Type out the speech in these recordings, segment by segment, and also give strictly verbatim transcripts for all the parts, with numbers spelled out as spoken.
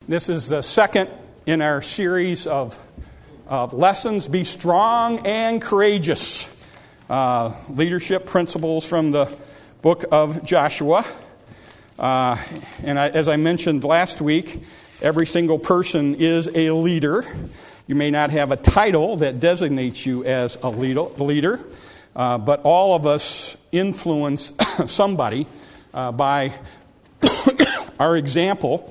This is the second in our series of, of lessons, Be Strong and Courageous. Uh, leadership principles from the book of Joshua. Uh, and I, as I mentioned last week, every single person is a leader. You may not have a title that designates you as a leader, uh, but all of us influence somebody uh, by our example.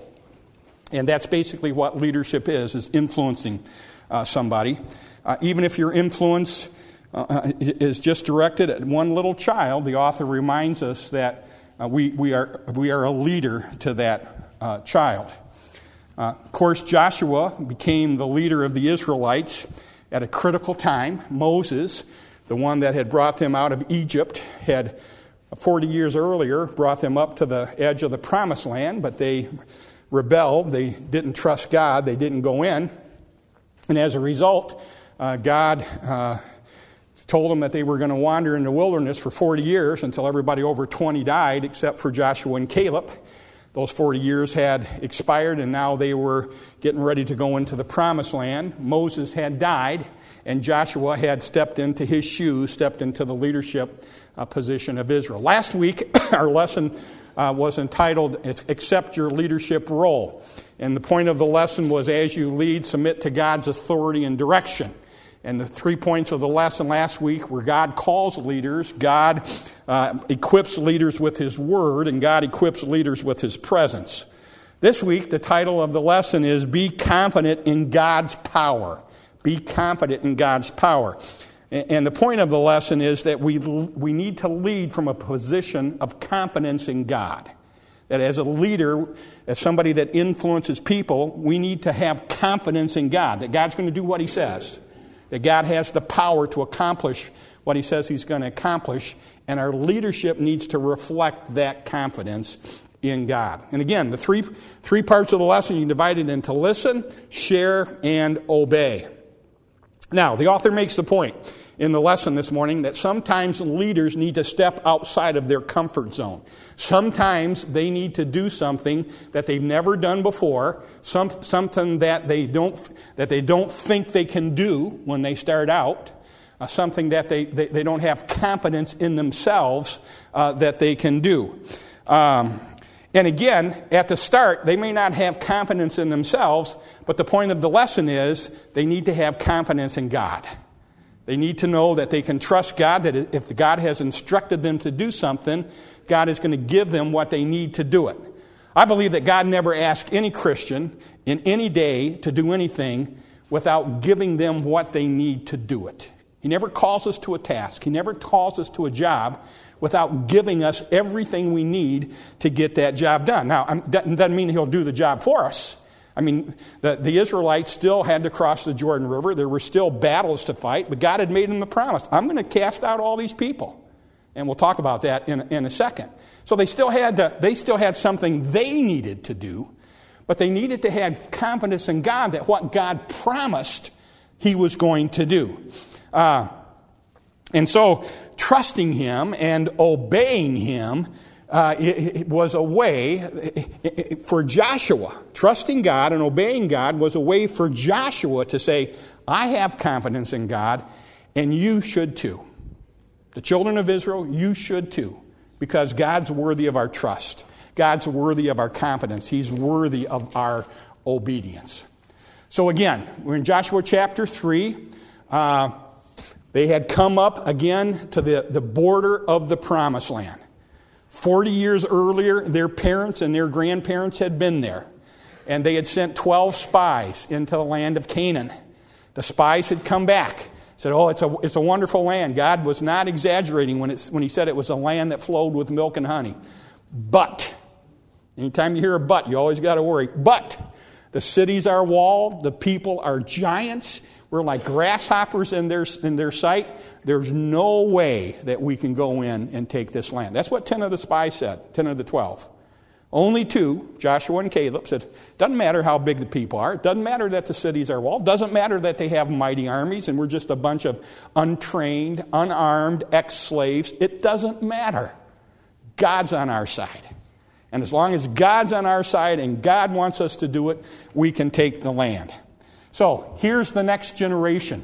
And that's basically what leadership is, is influencing uh, somebody. Uh, even if your influence uh, is just directed at one little child, the author reminds us that uh, we, we, are, we are a leader to that uh, child. Uh, of course, Joshua became the leader of the Israelites at a critical time. Moses, the one that had brought them out of Egypt, had forty years earlier brought them up to the edge of the promised land, but they rebelled. They didn't trust God. They didn't go in. And as a result, uh, God uh, told them that they were going to wander in the wilderness for forty years until everybody over twenty died, except for Joshua and Caleb. Those forty years had expired, and now they were getting ready to go into the promised land. Moses had died, and Joshua had stepped into his shoes, stepped into the leadership uh, position of Israel. Last week, our lesson Uh, was entitled, Accept Your Leadership Role. And the point of the lesson was, as you lead, submit to God's authority and direction. And the three points of the lesson last week were God calls leaders, God uh, equips leaders with His Word, and God equips leaders with His presence. This week, the title of the lesson is Be Confident in God's Power. Be confident in God's power. And the point of the lesson is that we we need to lead from a position of confidence in God. That as a leader, as somebody that influences people, we need to have confidence in God. That God's going to do what He says. That God has the power to accomplish what He says He's going to accomplish. And our leadership needs to reflect that confidence in God. And again, the three, three parts of the lesson, you can divide it into listen, share, and obey. Now, the author makes the point in the lesson this morning that sometimes leaders need to step outside of their comfort zone. Sometimes they need to do something that they've never done before, some, something that they don't that they don't think they can do when they start out, uh, something that they, they, they don't have confidence in themselves uh, that they can do. Um, And again, at the start, they may not have confidence in themselves, but the point of the lesson is they need to have confidence in God. They need to know that they can trust God, that if God has instructed them to do something, God is going to give them what they need to do it. I believe that God never asked any Christian in any day to do anything without giving them what they need to do it. He never calls us to a task. He never calls us to a job without giving us everything we need to get that job done. Now, that doesn't mean He'll do the job for us. I mean, the, the Israelites still had to cross the Jordan River. There were still battles to fight, but God had made them the promise. I'm going to cast out all these people. And we'll talk about that in, in a second. So they still had to, they still had something they needed to do, but they needed to have confidence in God that what God promised He was going to do. Uh, and so trusting Him and obeying Him uh, it, it was a way for Joshua. Trusting God and obeying God was a way for Joshua to say, I have confidence in God, and you should too. The children of Israel, you should too, because God's worthy of our trust. God's worthy of our confidence. He's worthy of our obedience. So again, we're in Joshua chapter three. Uh, They had come up again to the, the border of the promised land. Forty years earlier, their parents and their grandparents had been there. And they had sent twelve spies into the land of Canaan. The spies had come back. Said, oh, it's a, it's a wonderful land. God was not exaggerating when, it's, when He said it was a land that flowed with milk and honey. But, anytime you hear a but, you always got to worry. But, the cities are walled. The people are giants. We're like grasshoppers in their, in their sight. There's no way that we can go in and take this land. That's what ten of the spies said, ten of the twelve. Only two, Joshua and Caleb, said, doesn't matter how big the people are. It doesn't matter that the cities are walled. It doesn't matter that they have mighty armies and we're just a bunch of untrained, unarmed ex-slaves. It doesn't matter. God's on our side. And as long as God's on our side and God wants us to do it, we can take the land. So here's the next generation.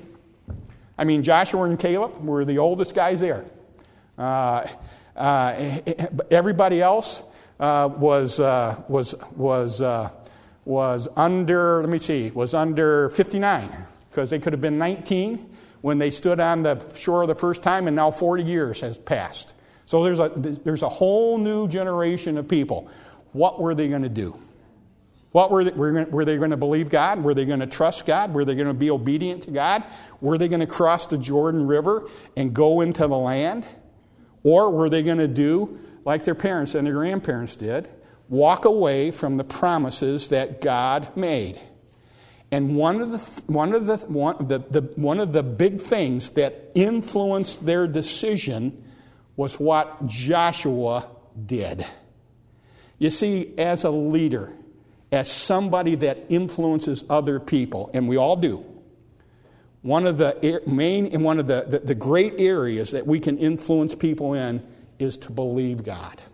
I mean, Joshua and Caleb were the oldest guys there. Uh, uh, everybody else uh, was uh, was was uh, was under. Let me see, was under fifty-nine, because they could have been nineteen when they stood on the shore the first time, and now forty years has passed. So there's a there's a whole new generation of people. What were they going to do? What were they, were they going to believe God? Were they going to trust God? Were they going to be obedient to God? Were they going to cross the Jordan River and go into the land? Or were they going to do like their parents and their grandparents did, walk away from the promises that God made? And one of the one of the one the, the one of the big things that influenced their decision was what Joshua did. You see, as a leader, as somebody that influences other people, and we all do, one of the main and one of the, the, the great areas that we can influence people in is to believe God,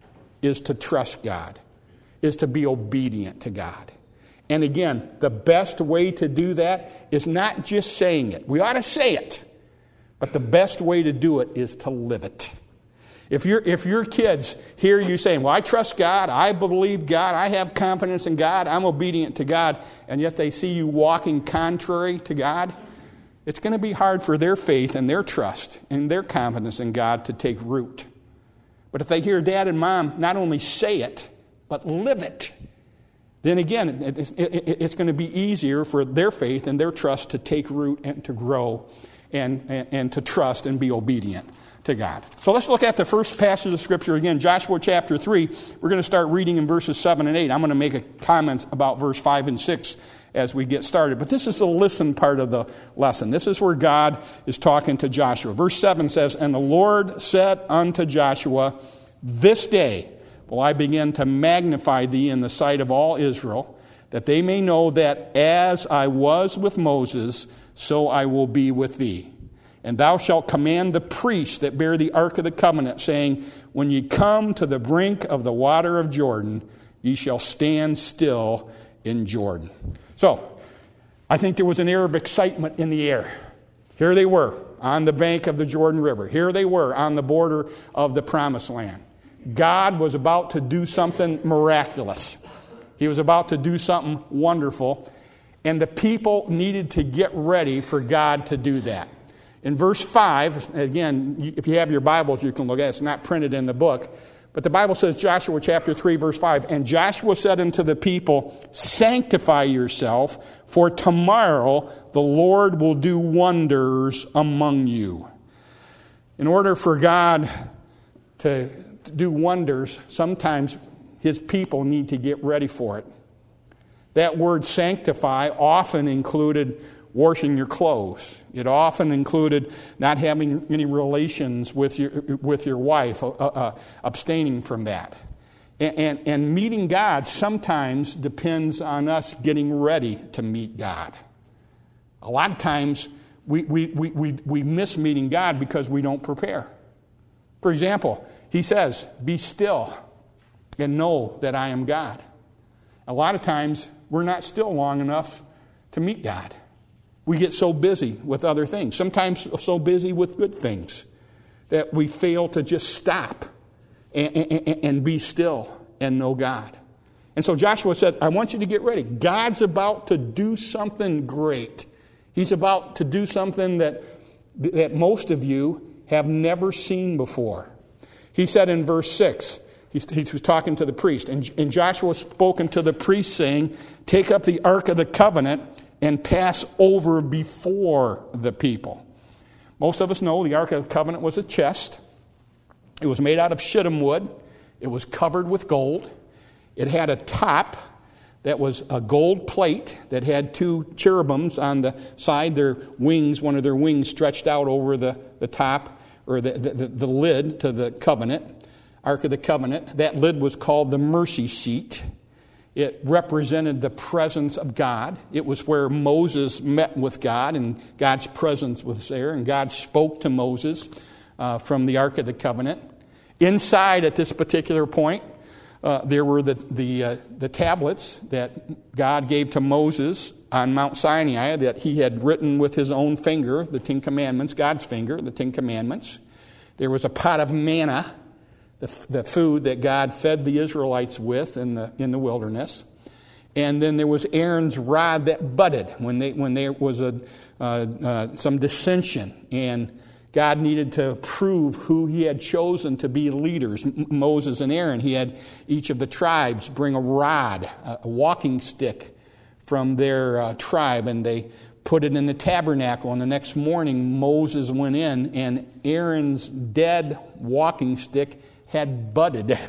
is to trust God, is to be obedient to God. And again, the best way to do that is not just saying it. We ought to say it, but the best way to do it is to live it. If your if your kids hear you saying, well, I trust God, I believe God, I have confidence in God, I'm obedient to God, and yet they see you walking contrary to God, it's going to be hard for their faith and their trust and their confidence in God to take root. But if they hear dad and mom not only say it, but live it, then again, it's, it, it's going to be easier for their faith and their trust to take root and to grow and, and, and to trust and be obedient to God. So let's look at the first passage of Scripture again, Joshua chapter three. We're going to start reading in verses seven and eight. I'm going to make a comment about verse five and six as we get started. But this is the listen part of the lesson. This is where God is talking to Joshua. Verse seven says, "And the Lord said unto Joshua, This day will I begin to magnify thee in the sight of all Israel, that they may know that as I was with Moses, so I will be with thee. And thou shalt command the priests that bear the ark of the covenant, saying, When ye come to the brink of the water of Jordan, ye shall stand still in Jordan." So, I think there was an air of excitement in the air. Here they were on the bank of the Jordan River. Here they were on the border of the Promised Land. God was about to do something miraculous. He was about to do something wonderful. And the people needed to get ready for God to do that. In verse five, again, if you have your Bibles, you can look at it. It's not printed in the book. But the Bible says, Joshua chapter three, verse five, "And Joshua said unto the people, Sanctify yourself, for tomorrow the Lord will do wonders among you." In order for God to do wonders, sometimes His people need to get ready for it. That word sanctify often included washing your clothes. It often included not having any relations with your with your wife, uh, uh, abstaining from that. And, and, and meeting God sometimes depends on us getting ready to meet God. A lot of times we, we, we, we, we miss meeting God because we don't prepare. For example, He says, "Be still and know that I am God." A lot of times we're not still long enough to meet God. We get so busy with other things, sometimes so busy with good things, that we fail to just stop and, and, and be still and know God. And so Joshua said, I want you to get ready. God's about to do something great. He's about to do something that, that most of you have never seen before. He said in verse six, he, he was talking to the priest, and, and Joshua spoke unto the priest, saying, "Take up the ark of the covenant and pass over before the people." Most of us know the Ark of the Covenant was a chest. It was made out of shittim wood. It was covered with gold. It had a top that was a gold plate that had two cherubims on the side, their wings, one of their wings stretched out over the, the top, or the, the, the lid to the covenant, Ark of the Covenant. That lid was called the mercy seat. It represented the presence of God. It was where Moses met with God, and God's presence was there, and God spoke to Moses uh, from the Ark of the Covenant. Inside, at this particular point, uh, there were the the, uh, the tablets that God gave to Moses on Mount Sinai that he had written with his own finger, the Ten Commandments, God's finger, the Ten Commandments. There was a pot of manna, the, the food that God fed the Israelites with in the in the wilderness. And then there was Aaron's rod that budded when they when there was a uh, uh, some dissension, and God needed to prove who he had chosen to be leaders. M- Moses and Aaron, he had each of the tribes bring a rod, a walking stick from their uh, tribe, and they put it in the tabernacle. And the next morning, Moses went in, and Aaron's dead walking stick had budded. The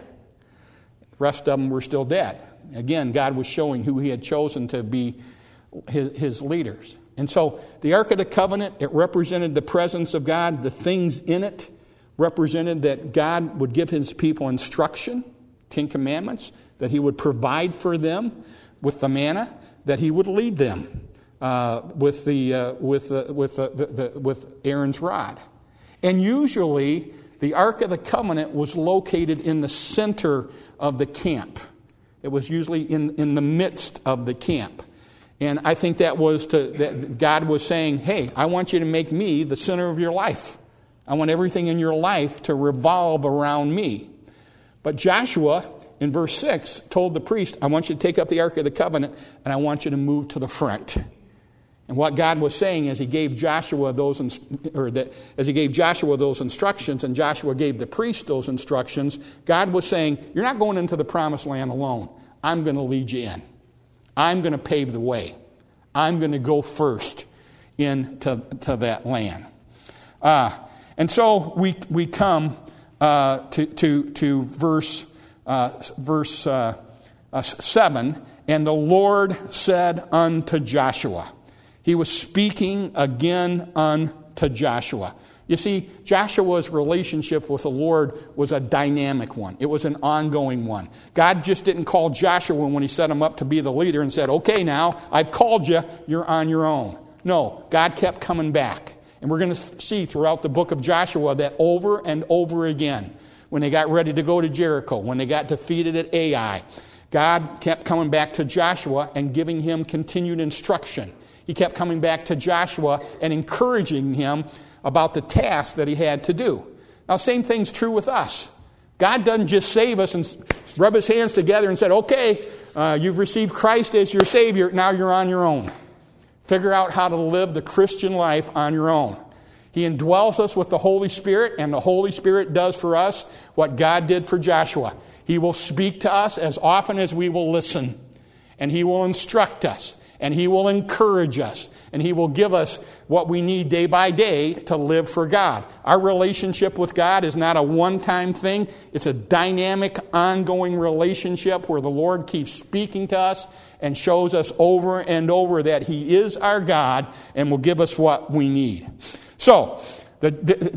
rest of them were still dead. Again, God was showing who he had chosen to be his, his leaders. And so the Ark of the Covenant, it represented the presence of God. The things in it represented that God would give his people instruction, Ten Commandments, that he would provide for them with the manna, that he would lead them uh, with the uh, with the, with the, the, the, with Aaron's rod. And usually the Ark of the Covenant was located in the center of the camp. It was usually in, in the midst of the camp. And I think that was to that God was saying, hey, I want you to make me the center of your life. I want everything in your life to revolve around me. But Joshua, in verse six, told the priest, I want you to take up the Ark of the Covenant, and I want you to move to the front. And what God was saying as he gave Joshua those, or that as he gave Joshua those instructions, and Joshua gave the priest those instructions, God was saying, you're not going into the promised land alone. I'm going to lead you in. I'm going to pave the way. I'm going to go first into to that land. Uh, and so we we come uh, to to to verse uh, verse uh, uh, seven, and the Lord said unto Joshua. He was speaking again unto Joshua. You see, Joshua's relationship with the Lord was a dynamic one. It was an ongoing one. God just didn't call Joshua when he set him up to be the leader and said, okay, now, I've called you, you're on your own. No, God kept coming back. And we're going to see throughout the book of Joshua that over and over again, when they got ready to go to Jericho, when they got defeated at Ai, God kept coming back to Joshua and giving him continued instruction. He kept coming back to Joshua and encouraging him about the task that he had to do. Now, same thing's true with us. God doesn't just save us and rub his hands together and said, okay, uh, you've received Christ as your Savior, now you're on your own. Figure out how to live the Christian life on your own. He indwells us with the Holy Spirit, and the Holy Spirit does for us what God did for Joshua. He will speak to us as often as we will listen, and he will instruct us, and he will encourage us, and he will give us what we need day by day to live for God. Our relationship with God is not a one-time thing. It's a dynamic, ongoing relationship where the Lord keeps speaking to us and shows us over and over that he is our God and will give us what we need. So, the,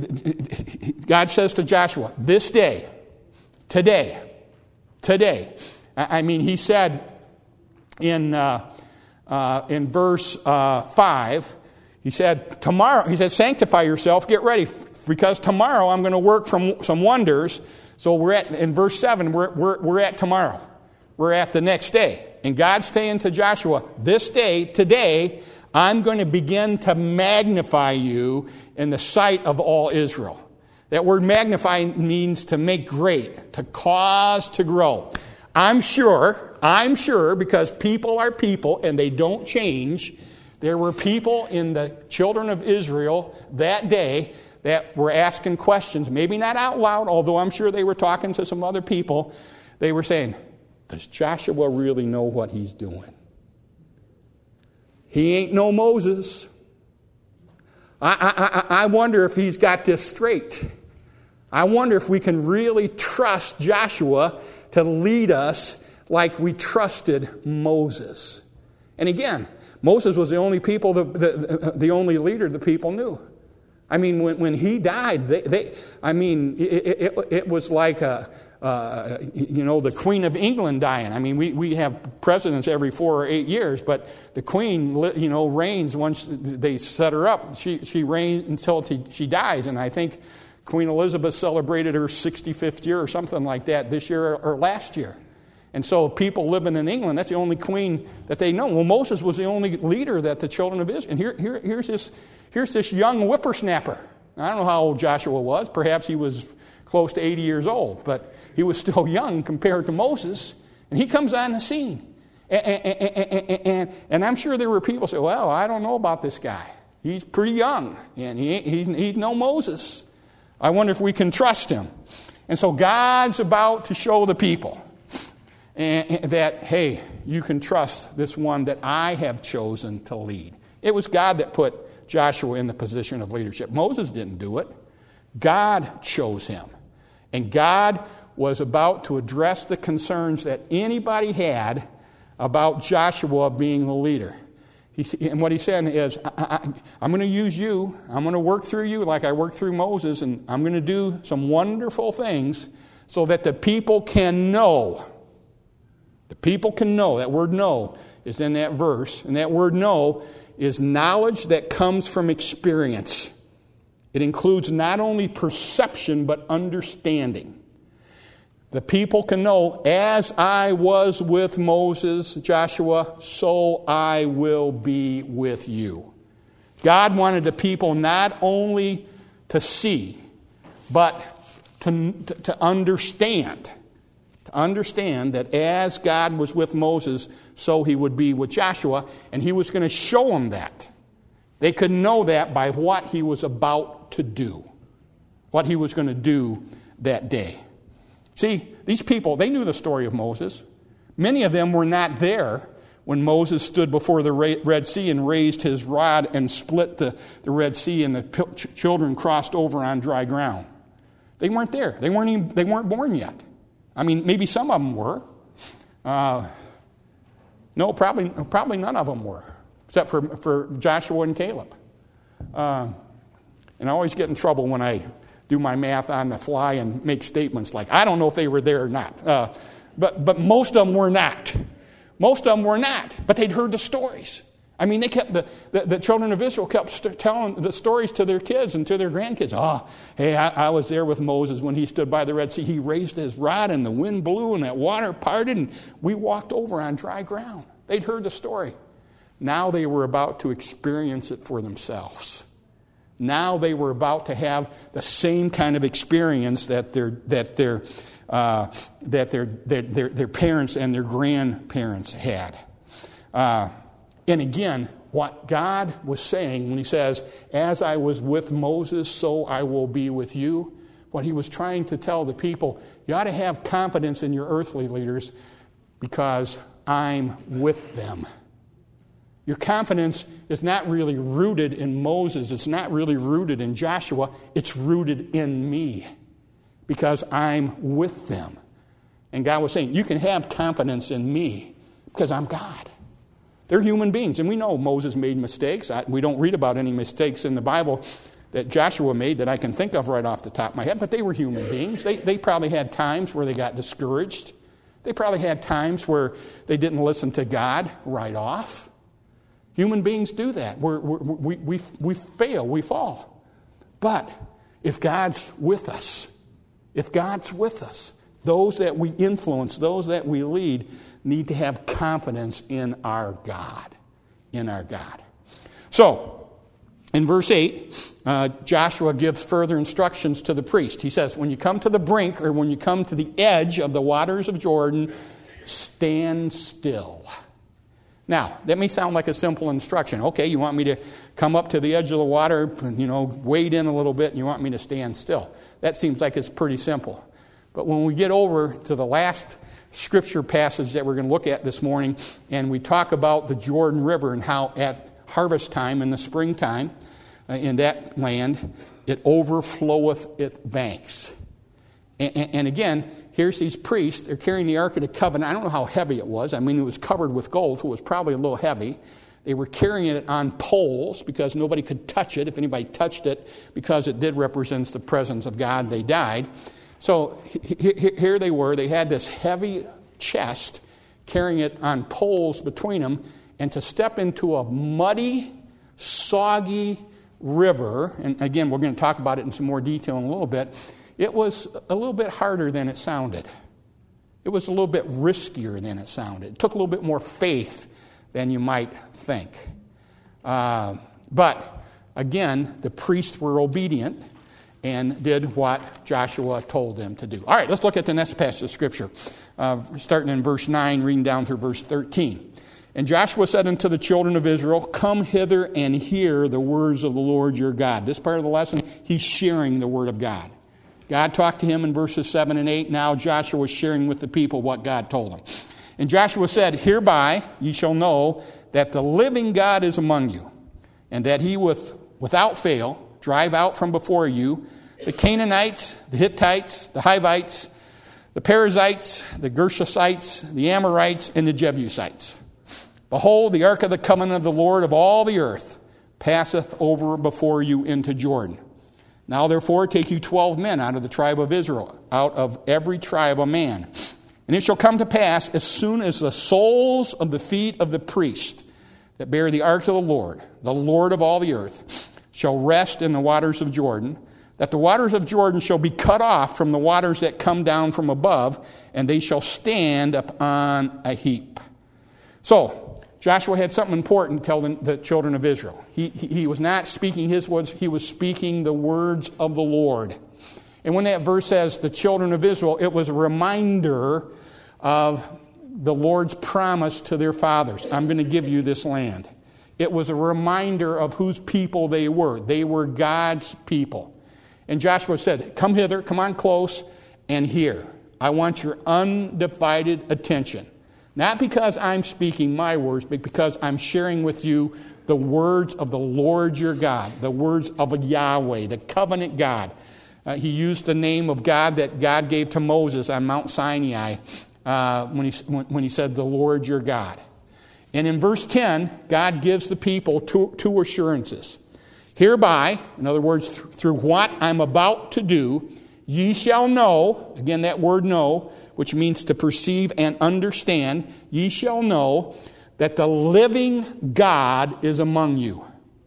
the, God says to Joshua, this day, today, today. I mean, he said in... Uh, Uh, in verse uh, five, he said, tomorrow, he said, sanctify yourself, get ready, because tomorrow I'm going to work from some wonders. So we're at, in verse seven, we're, we're, we're at tomorrow. We're at the next day. And God's saying to Joshua, this day, today, I'm going to begin to magnify you in the sight of all Israel. That word magnify means to make great, to cause to grow. I'm sure, I'm sure, because people are people and they don't change, there were people in the children of Israel that day that were asking questions, maybe not out loud, although I'm sure they were talking to some other people. They were saying, does Joshua really know what he's doing? He ain't no Moses. I, I, I wonder if he's got this straight. I wonder if we can really trust Joshua to lead us like we trusted Moses. And again, Moses was the only people, the, the, the only leader the people knew. I mean, when, when he died, they, they I mean, it, it, it was like, a, uh, you know, the Queen of England dying. I mean, we, we have presidents every four or eight years, but the Queen, you know, reigns once they set her up. She, she reigns until she, she dies. And I think Queen Elizabeth celebrated her sixty-fifth year or something like that this year or last year. And so people living in England, that's the only queen that they know. Well, Moses was the only leader that the children of Israel. And here, here, here's, this, here's this young whippersnapper. I don't know how old Joshua was. Perhaps he was close to eighty years old. But he was still young compared to Moses. And he comes on the scene. And, and, and, and, and I'm sure there were people who say, well, I don't know about this guy. He's pretty young. And he, he's, he's no Moses. I wonder if we can trust him. And so God's about to show the people and, and that, hey, you can trust this one that I have chosen to lead. It was God that put Joshua in the position of leadership. Moses didn't do it. God chose him. And God was about to address the concerns that anybody had about Joshua being the leader. He, and what he said is, I, I, I'm going to use you. I'm going to work through you like I worked through Moses, and I'm going to do some wonderful things so that the people can know. The people can know. That word know is in that verse. And that word know is knowledge that comes from experience. It includes not only perception, but understanding. The people can know, as I was with Moses, Joshua, so I will be with you. God wanted the people not only to see, but to, to, to understand. To understand that as God was with Moses, so he would be with Joshua, and he was going to show them that. They could know that by what he was about to do, what he was going to do that day. See, these people, they knew the story of Moses. Many of them were not there when Moses stood before the Red Sea and raised his rod and split the, the Red Sea and the ch- children crossed over on dry ground. They weren't there. They weren't even, they weren't born yet. I mean, maybe some of them were. Uh, no, probably probably none of them were, except for, for Joshua and Caleb. Uh, and I always get in trouble when I do my math on the fly and make statements like, I don't know if they were there or not. Uh, but but most of them were not. Most of them were not. But they'd heard the stories. I mean, they kept the, the, the children of Israel kept st- telling the stories to their kids and to their grandkids. Oh, hey, I, I was there with Moses when he stood by the Red Sea. He raised his rod and the wind blew and that water parted and we walked over on dry ground. They'd heard the story. Now they were about to experience it for themselves. Now they were about to have the same kind of experience that their that their uh, that their, their their their parents and their grandparents had. Uh, and again, what God was saying when He says, "As I was with Moses, so I will be with you," what He was trying to tell the people, you ought to have confidence in your earthly leaders because I'm with them. Your confidence is not really rooted in Moses. It's not really rooted in Joshua. It's rooted in me because I'm with them. And God was saying, you can have confidence in me because I'm God. They're human beings. And we know Moses made mistakes. I, we don't read about any mistakes in the Bible that Joshua made that I can think of right off the top of my head. But they were human beings. They, they probably had times where they got discouraged. They probably had times where they didn't listen to God right off. Human beings do that. We're, we're, we we we fail. We fall. But if God's with us, if God's with us, those that we influence, those that we lead, need to have confidence in our God. In our God. So, in verse eight, uh, Joshua gives further instructions to the priest. He says, when you come to the brink, or when you come to the edge of the waters of Jordan, stand still. Now, that may sound like a simple instruction. Okay, you want me to come up to the edge of the water, you know, wade in a little bit, and you want me to stand still. That seems like it's pretty simple. But when we get over to the last scripture passage that we're going to look at this morning, and we talk about the Jordan River and how at harvest time in the springtime uh, in that land, it overfloweth its banks. And, and, and again, here's these priests. They're carrying the Ark of the Covenant. I don't know how heavy it was. I mean, it was covered with gold, so it was probably a little heavy. They were carrying it on poles because nobody could touch it. If anybody touched it, because it did represent the presence of God, they died. So here they were. They had this heavy chest carrying it on poles between them. And to step into a muddy, soggy river, and again, we're going to talk about it in some more detail in a little bit, it was a little bit harder than it sounded. It was a little bit riskier than it sounded. It took a little bit more faith than you might think. Uh, but, again, the priests were obedient and did what Joshua told them to do. All right, let's look at the next passage of Scripture, uh, starting in verse nine, reading down through verse thirteen. And Joshua said unto the children of Israel, come hither and hear the words of the Lord your God. This part of the lesson, he's sharing the word of God. God talked to him in verses seven and eight. Now Joshua was sharing with the people what God told him. And Joshua said, hereby ye shall know that the living God is among you, and that he with, without fail drive out from before you the Canaanites, the Hittites, the Hivites, the Perizzites, the Gershites, the Amorites, and the Jebusites. Behold, the ark of the covenant of the Lord of all the earth passeth over before you into Jordan. Now therefore take you twelve men out of the tribe of Israel, out of every tribe a man. And it shall come to pass, as soon as the soles of the feet of the priest that bear the ark of the Lord, the Lord of all the earth, shall rest in the waters of Jordan, that the waters of Jordan shall be cut off from the waters that come down from above, and they shall stand upon a heap. So, Joshua had something important to tell the, the children of Israel. He, he, he was not speaking his words, he was speaking the words of the Lord. And when that verse says the children of Israel, it was a reminder of the Lord's promise to their fathers. I'm going to give you this land. It was a reminder of whose people they were. They were God's people. And Joshua said, come hither, come on close, and hear. I want your undivided attention. Not because I'm speaking my words, but because I'm sharing with you the words of the Lord your God, the words of Yahweh, the covenant God. Uh, he used the name of God that God gave to Moses on Mount Sinai uh, when, he, when, when he said, the Lord your God. And in verse ten, God gives the people two, two assurances. Hereby, in other words, th- through what I'm about to do, ye shall know, again that word know, which means to perceive and understand, ye shall know that the living God is among you.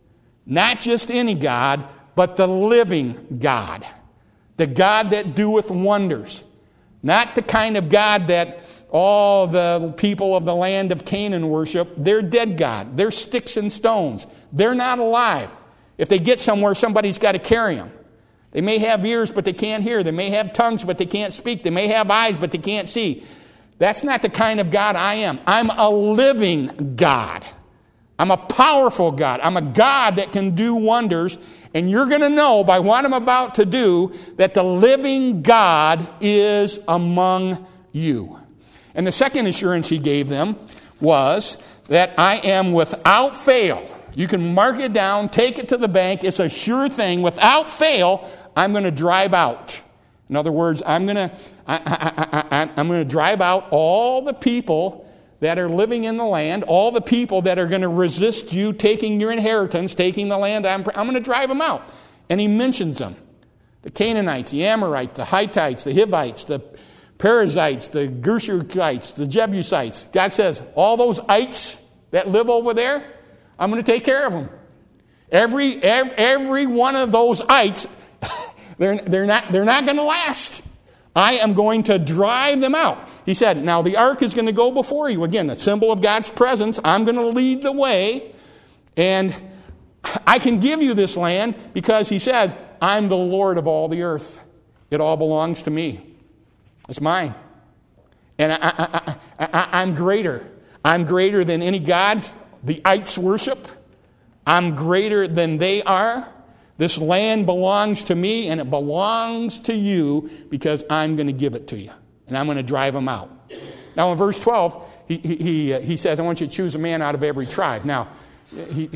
Not just any God, but the living God. The God that doeth wonders. Not the kind of God that all the people of the land of Canaan worship. They're dead God. They're sticks and stones. They're not alive. If they get somewhere, somebody's got to carry them. They may have ears, but they can't hear. They may have tongues, but they can't speak. They may have eyes, but they can't see. That's not the kind of God I am. I'm a living God. I'm a powerful God. I'm a God that can do wonders. And you're going to know by what I'm about to do that the living God is among you. And the second assurance he gave them was that I am without fail. You can mark it down, take it to the bank. It's a sure thing. Without fail, I'm going to drive out. In other words, I'm going to I, I, I, I'm going to drive out all the people that are living in the land, all the people that are going to resist you taking your inheritance, taking the land. I'm, I'm going to drive them out. And he mentions them. The Canaanites, the Amorites, the Hittites, the Hivites, the Perizzites, the Gershites, the Jebusites. God says, all those ites that live over there, I'm going to take care of them. Every, every, every one of those ites, they're, they're not, they're not going to last. I am going to drive them out. He said, now the ark is going to go before you. Again, the symbol of God's presence. I'm going to lead the way. And I can give you this land because he says, I'm the Lord of all the earth. It all belongs to me. It's mine. And I, I, I, I, I'm greater. I'm greater than any gods the ites worship. I'm greater than they are. This land belongs to me, and it belongs to you because I'm going to give it to you. And I'm going to drive them out. Now in verse twelve, he, he, he says, I want you to choose a man out of every tribe. Now, he,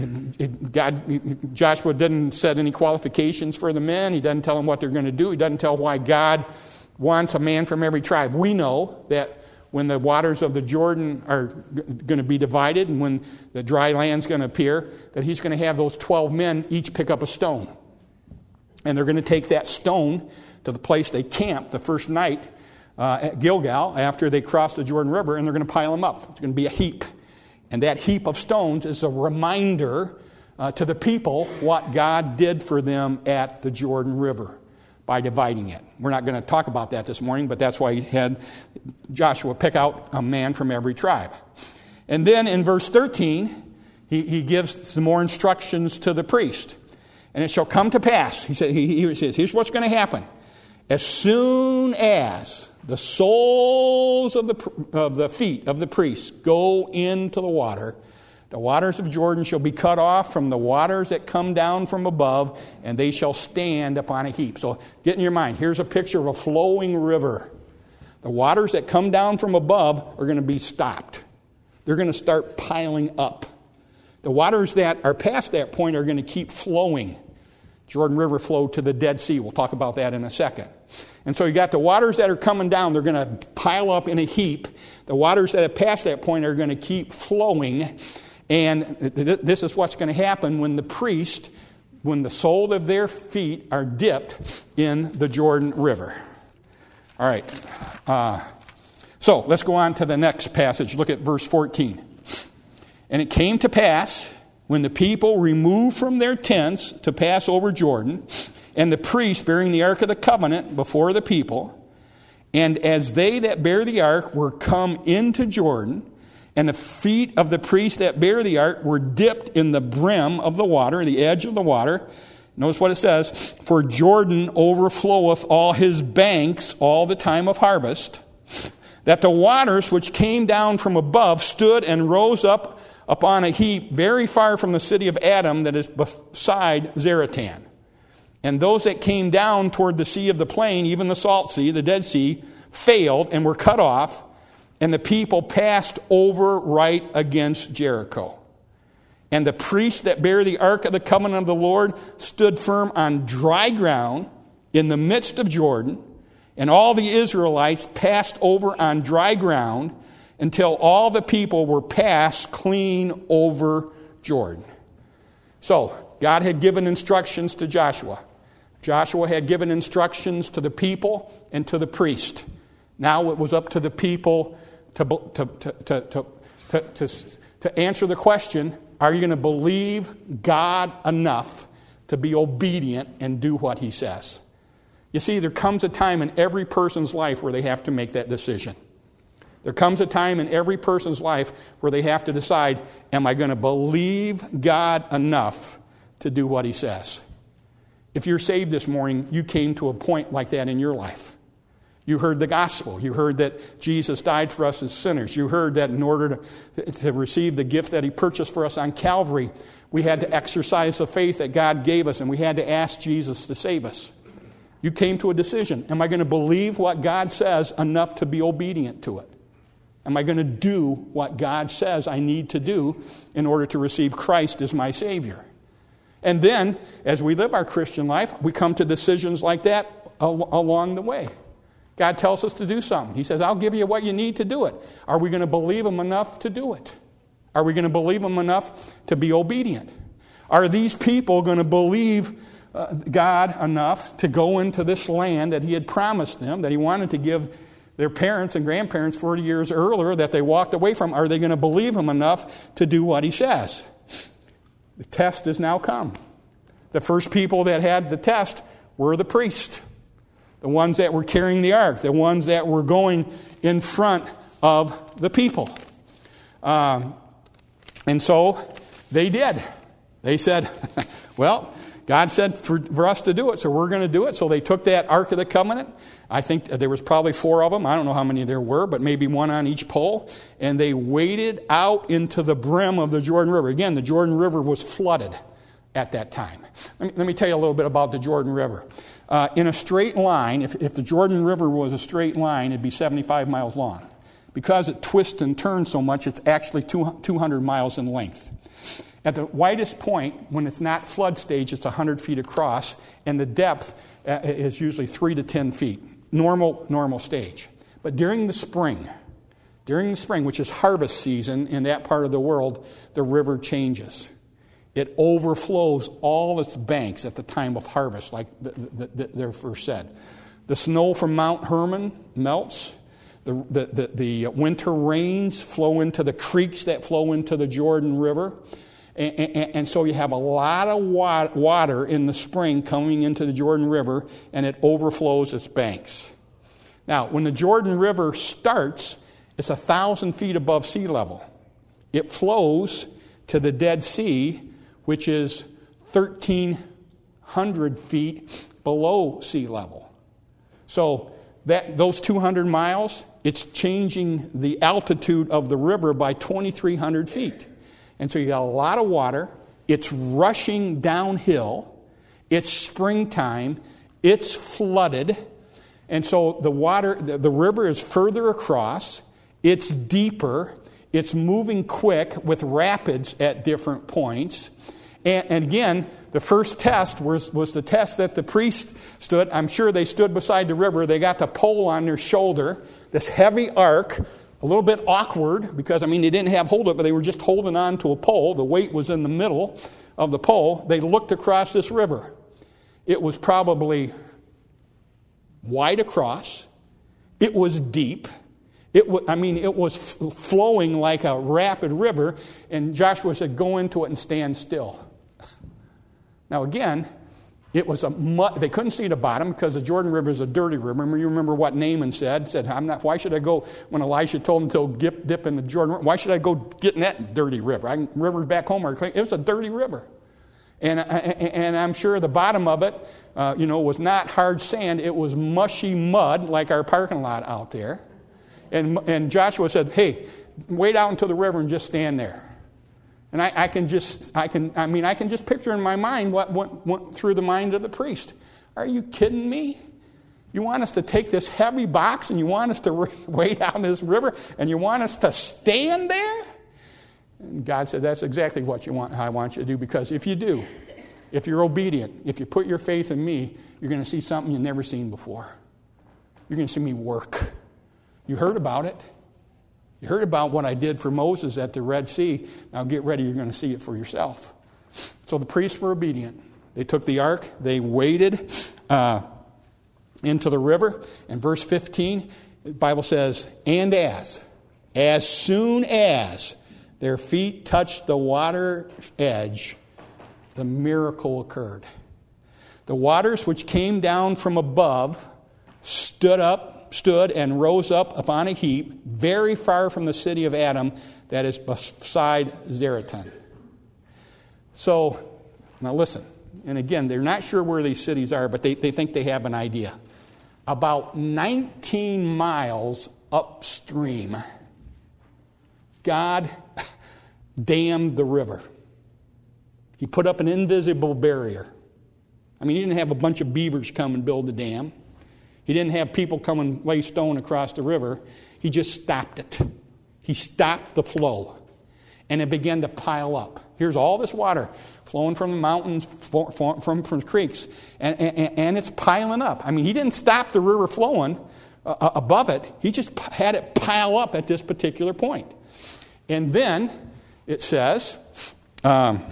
God, Joshua didn't set any qualifications for the men. He doesn't tell them what they're going to do. He doesn't tell why God wants a man from every tribe. We know that when the waters of the Jordan are going to be divided and when the dry land's going to appear, that he's going to have those twelve men each pick up a stone. And they're going to take that stone to the place they camped the first night uh, at Gilgal after they crossed the Jordan River, and they're going to pile them up. It's going to be a heap. And that heap of stones is a reminder uh, to the people what God did for them at the Jordan River by dividing it. We're not going to talk about that this morning, but that's why he had Joshua pick out a man from every tribe. And then in verse thirteen, he, he gives some more instructions to the priest. And it shall come to pass, he, said, he, he says, here's what's going to happen. As soon as the soles of the, of the feet of the priests go into the water, the waters of Jordan shall be cut off from the waters that come down from above, and they shall stand upon a heap. So get in your mind, here's a picture of a flowing river. The waters that come down from above are going to be stopped. They're going to start piling up. The waters that are past that point are going to keep flowing. Jordan River flowed to the Dead Sea. We'll talk about that in a second. And so you got the waters that are coming down. They're going to pile up in a heap. The waters that have passed that point are going to keep flowing. And this is what's going to happen when the priest, when the sole of their feet are dipped in the Jordan River. All right. Uh, so let's go on to the next passage. Look at verse fourteen. And it came to pass, when the people removed from their tents to pass over Jordan, and the priest bearing the ark of the covenant before the people, and as they that bear the ark were come into Jordan, and the feet of the priests that bear the ark were dipped in the brim of the water, the edge of the water. Notice what it says, for Jordan overfloweth all his banks all the time of harvest, that the waters which came down from above stood and rose up upon a heap very far from the city of Adam that is beside Zaratan. And those that came down toward the sea of the plain, even the salt sea, the Dead Sea, failed and were cut off, and the people passed over right against Jericho. And the priests that bear the ark of the covenant of the Lord stood firm on dry ground in the midst of Jordan, and all the Israelites passed over on dry ground until all the people were passed clean over Jordan. So, God had given instructions to Joshua. Joshua had given instructions to the people and to the priest. Now it was up to the people to, to, to, to, to, to, to, to answer the question, are you going to believe God enough to be obedient and do what he says? You see, there comes a time in every person's life where they have to make that decision. There comes a time in every person's life where they have to decide, am I going to believe God enough to do what he says? If you're saved this morning, you came to a point like that in your life. You heard the gospel. You heard that Jesus died for us as sinners. You heard that in order to, to receive the gift that he purchased for us on Calvary, we had to exercise the faith that God gave us, and we had to ask Jesus to save us. You came to a decision. Am I going to believe what God says enough to be obedient to it? Am I going to do what God says I need to do in order to receive Christ as my Savior? And then, as we live our Christian life, we come to decisions like that al- along the way. God tells us to do something. He says, I'll give you what you need to do it. Are we going to believe him enough to do it? Are we going to believe him enough to be obedient? Are these people going to believe uh, God enough to go into this land that he had promised them, that he wanted to give their parents and grandparents forty years earlier that they walked away from? Are they going to believe him enough to do what he says? The test has now come. The first people that had the test were the priests, the ones that were carrying the ark, the ones that were going in front of the people. Um, and so they did. They said, well, God said for, for us to do it, so we're going to do it. So they took that Ark of the Covenant. I think there was probably four of them. I don't know how many there were, but maybe one on each pole. And they waded out into the brim of the Jordan River. Again, the Jordan River was flooded at that time. Let me, let me tell you a little bit about the Jordan River. Uh, in a straight line, if, if the Jordan River was a straight line, it'd be seventy-five miles long. Because it twists and turns so much, it's actually two hundred miles in length. At the widest point, when it's not flood stage, it's one hundred feet across, and the depth uh, is usually three to ten feet. Normal, normal stage. But during the spring, during the spring, which is harvest season in that part of the world, the river changes. It overflows all its banks at the time of harvest, like they first said. The snow from Mount Hermon melts. The, the, the, the winter rains flow into the creeks that flow into the Jordan River. And, and, and so you have a lot of wa- water in the spring coming into the Jordan River, and it overflows its banks. Now, when the Jordan River starts, it's a thousand feet above sea level. It flows to the Dead Sea, which is thirteen hundred feet below sea level. So that those two hundred miles, it's changing the altitude of the river by twenty-three hundred feet. And so you got a lot of water. It's rushing downhill. It's springtime. It's flooded. And so the water, the, the river is further across. It's deeper. It's moving quick with rapids at different points. And, and again, the first test was, was the test that the priest stood. I'm sure they stood beside the river. They got the pole on their shoulder, this heavy ark, a little bit awkward because, I mean, they didn't have hold of it, but they were just holding on to a pole. The weight was in the middle of the pole. They looked across this river. It was probably wide across. It was deep. It w- I mean, it was f- flowing like a rapid river, and Joshua said, go into it and stand still. Now, again, it was a mud. They couldn't see the bottom because the Jordan River is a dirty river. Remember, you remember what Naaman said? Said, "I'm not. Why should I go?" When Elisha told him to dip, dip in the Jordan River, why should I go get in that dirty river? I, rivers back home are clean. It was a dirty river, and and I'm sure the bottom of it, uh, you know, was not hard sand. It was mushy mud, like our parking lot out there. And and Joshua said, "Hey, wade out into the river and just stand there." And I, I can just, I can, I mean, I can just picture in my mind what went, went through the mind of the priest. Are you kidding me? You want us to take this heavy box and you want us to wade down this river and you want us to stand there? And God said, that's exactly what you want. I want you to do, because if you do, if you're obedient, if you put your faith in me, you're going to see something you've never seen before. You're going to see me work. You heard about it. You heard about what I did for Moses at the Red Sea. Now get ready, you're going to see it for yourself. So the priests were obedient. They took the ark, they waded uh, into the river. And verse fifteen, the Bible says, and as, as soon as their feet touched the water edge, the miracle occurred. The waters which came down from above stood up, stood and rose up upon a heap very far from the city of Adam, that is beside Zaretan. So, now listen, and again, they're not sure where these cities are, but they, they think they have an idea. About nineteen miles upstream, God dammed the river. He put up an invisible barrier. I mean, he didn't have a bunch of beavers come and build the dam. He didn't have people come and lay stone across the river. He just stopped it. He stopped the flow. And it began to pile up. Here's all this water flowing from the mountains, from, from, from creeks, and, and, and it's piling up. I mean, he didn't stop the river flowing uh, above it. He just had it pile up at this particular point. And then it says um,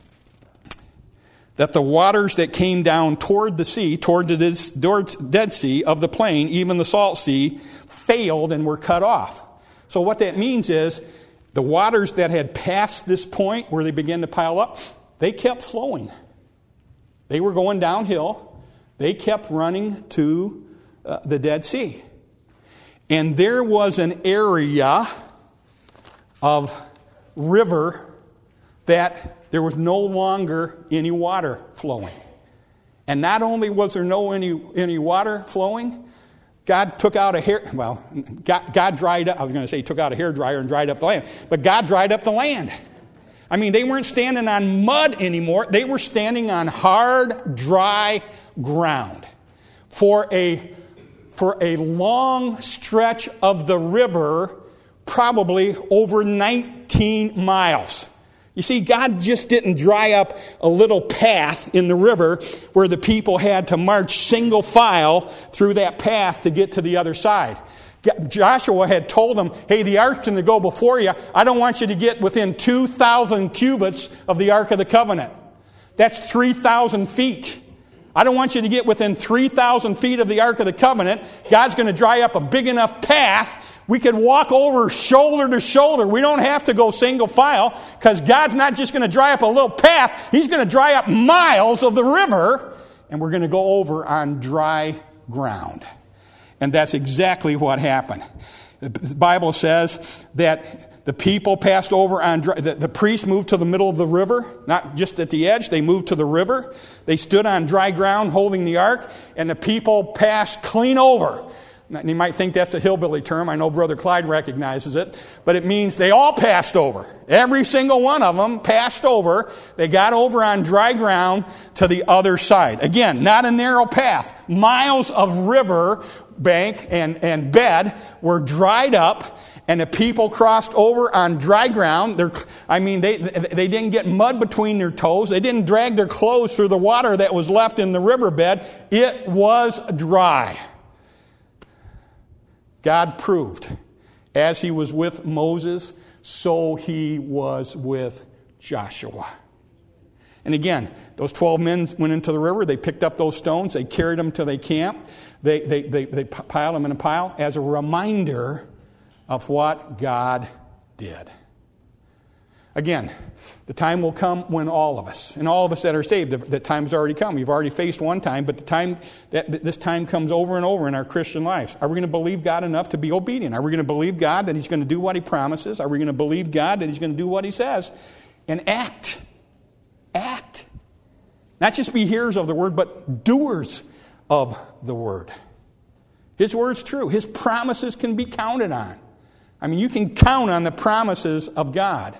that the waters that came down toward the sea, toward the Dead Sea of the plain, even the Salt Sea, failed and were cut off. So what that means is the waters that had passed this point where they began to pile up, they kept flowing. They were going downhill. They kept running to uh, the Dead Sea. And there was an area of river that there was no longer any water flowing. And not only was there no any, any water flowing, God took out a hair, well, God, God dried up, I was going to say he took out a hairdryer and dried up the land, but God dried up the land. I mean, they weren't standing on mud anymore. They were standing on hard, dry ground. For a, for a long stretch of the river, probably over nineteen miles. You see, God just didn't dry up a little path in the river where the people had to march single file through that path to get to the other side. Joshua had told them, hey, the ark's going to go before you. I don't want you to get within two thousand cubits of the Ark of the Covenant. That's three thousand feet. I don't want you to get within three thousand feet of the Ark of the Covenant. God's going to dry up a big enough path We could walk over shoulder to shoulder. We don't have to go single file because God's not just going to dry up a little path. He's going to dry up miles of the river, and we're going to go over on dry ground. And that's exactly what happened. The Bible says that the people passed over on dry, the, the priests moved to the middle of the river, not just at the edge, they moved to the river. They stood on dry ground holding the ark, and the people passed clean over. And you might think that's a hillbilly term. I know Brother Clyde recognizes it. But it means they all passed over. Every single one of them passed over. They got over on dry ground to the other side. Again, not a narrow path. Miles of river bank and, and bed were dried up, and the people crossed over on dry ground. They're, I mean, they, they didn't get mud between their toes. They didn't drag their clothes through the water that was left in the riverbed. It was dry. God proved, as he was with Moses, so he was with Joshua. And again, those twelve men went into the river. They picked up those stones. They carried them to their camp. They, they, they, they piled them in a pile as a reminder of what God did. Again, the time will come when all of us, and all of us that are saved, the time has already come. You've already faced one time, but the time that this time comes over and over in our Christian lives. Are we going to believe God enough to be obedient? Are we going to believe God that he's going to do what he promises? Are we going to believe God that he's going to do what he says? And act. Act. Not just be hearers of the word, but doers of the word. His word's true. His promises can be counted on. I mean, you can count on the promises of God.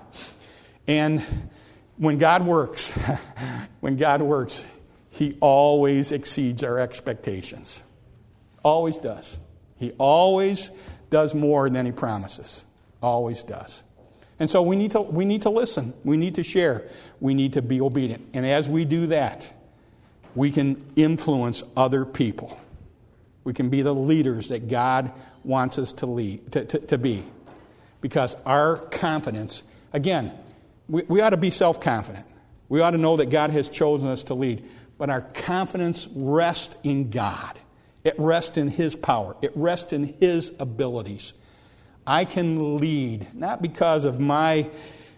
And when God works, when God works, he always exceeds our expectations. Always does. He always does more than he promises. Always does. And so we need to we need to listen. We need to share. We need to be obedient. And as we do that, we can influence other people. We can be the leaders that God wants us to lead to, to, to be. Because our confidence, again, we, we ought to be self-confident. We ought to know that God has chosen us to lead. But our confidence rests in God. It rests in his power. It rests in his abilities. I can lead, not because of my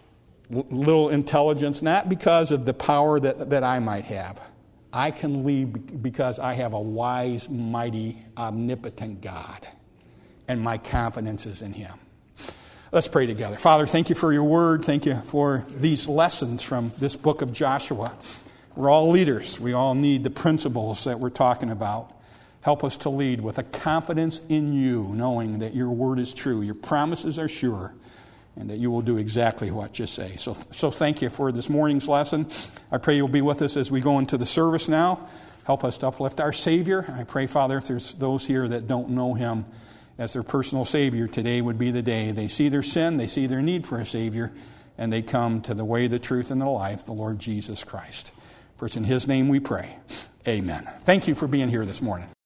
little intelligence, not because of the power that, that I might have. I can lead because I have a wise, mighty, omnipotent God. And my confidence is in him. Let's pray together. Father, thank you for your word. Thank you for these lessons from this book of Joshua. We're all leaders. We all need the principles that we're talking about. Help us to lead with a confidence in you, knowing that your word is true, your promises are sure, and that you will do exactly what you say. So, so thank you for this morning's lesson. I pray you'll be with us as we go into the service now. Help us to uplift our Savior. I pray, Father, if there's those here that don't know him as their personal Savior, today would be the day. They see their sin, they see their need for a Savior, and they come to the way, the truth, and the life, the Lord Jesus Christ. For it's in his name we pray. Amen. Thank you for being here this morning.